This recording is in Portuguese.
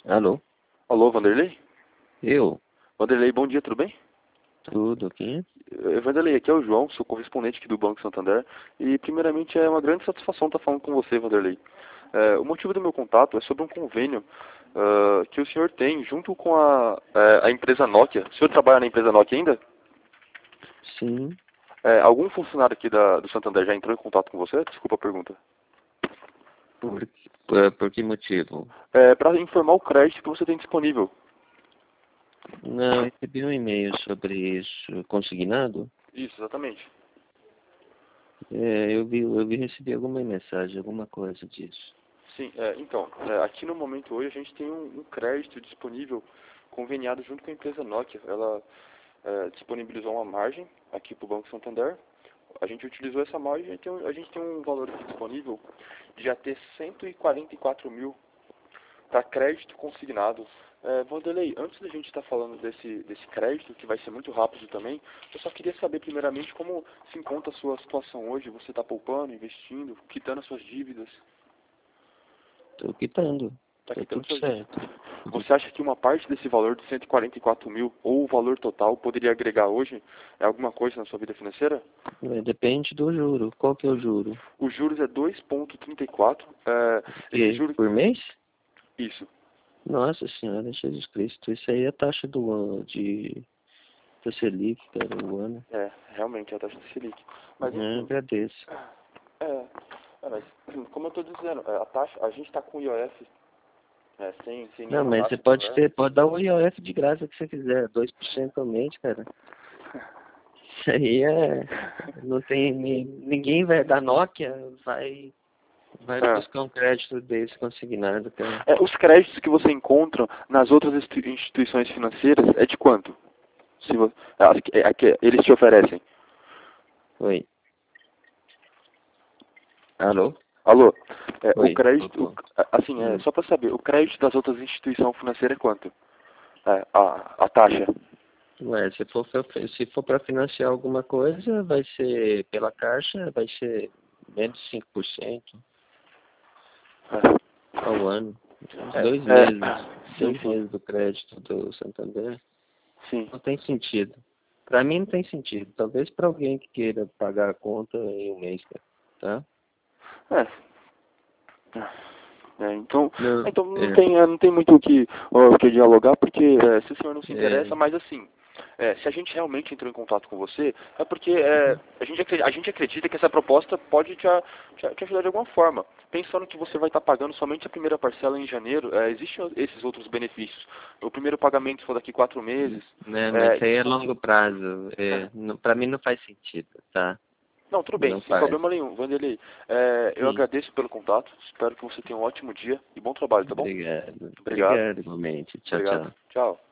Alô? Alô, Vanderlei? Eu? Vanderlei, bom dia, tudo bem? Tudo, quem é? Vanderlei, aqui é o João, sou correspondente aqui do Banco Santander. E primeiramente é uma grande satisfação estar falando com você, Vanderlei. O motivo do meu contato é sobre um convênio que o senhor tem junto com a empresa Nokia. O senhor trabalha na empresa Nokia ainda? Sim. Algum funcionário aqui do Santander já entrou em contato com você? Desculpa a pergunta. Por que motivo? Para informar o crédito que você tem disponível. Não, eu recebi um e-mail sobre isso. Consignado? Isso, exatamente. Recebi alguma mensagem, alguma coisa disso. Sim, então, aqui no momento hoje a gente tem um crédito disponível conveniado junto com a empresa Nokia. Ela disponibilizou uma margem aqui para o Banco Santander. A gente utilizou essa margem e a gente tem um valor aqui disponível de até 144 mil para crédito consignado. Vanderlei, antes da gente estar falando desse crédito, que vai ser muito rápido também, eu só queria saber primeiramente como se encontra a sua situação hoje. Você está poupando, investindo, quitando as suas dívidas? Tô quitando. Tá Tá quitando tudo suas dívidas. certo. Você acha que uma parte desse valor de 144 mil, ou o valor total, poderia agregar hoje alguma coisa na sua vida financeira? Depende do juro. Qual que é o juro? Os juros é 2,34. Esse Que, juro... por mês? Isso. Nossa Senhora, Jesus Cristo. Isso aí é a taxa do ano, da Selic, cara, o ano. Realmente é a taxa de Selic. Mas enfim, Agradeço. mas como eu estou dizendo, a taxa, a gente está com o IOF sem Não, nenhuma mas você taxa de IOF. pode dar o IOF de graça que você quiser, 2% ao mês, cara. Isso aí não tem, ninguém vai, da Nokia vai É. buscar um crédito desse consignado, cara. Os créditos que você encontra nas outras instituições financeiras é de quanto? Se vo- que eles te oferecem. Oi. Alô? Alô, o Oi. crédito, Opa. assim, Hum. só para saber, o crédito das outras instituições financeiras é quanto? A taxa? Ué, se for para financiar alguma coisa, vai ser pela Caixa, vai ser menos de 5% ao ano. Uns É, dois é, meses. sim, Dois sim, meses do crédito do Santander. sim. Não tem sentido. Para mim não tem sentido. Talvez para alguém que queira pagar a conta em um mês, cara. Tá? É, então, Não, então não tem muito o que dialogar, porque se o senhor não se interessa, é, mas assim, se a gente realmente entrou em contato com você, é porque a gente acredita que essa proposta pode te ajudar de alguma forma. Pensando que você vai estar pagando somente a primeira parcela em janeiro, existem esses outros benefícios. O primeiro pagamento se for daqui 4 meses. né, mas isso aí é Então, longo prazo. Para mim não faz sentido, tá? não, tudo bem, Não sem faz. problema nenhum. Vanderlei, eu Sim. agradeço pelo contato, espero que você tenha um ótimo dia e bom trabalho, tá bom? Obrigado. Obrigado, Obrigado, igualmente. Tchau, obrigado. tchau. Tchau.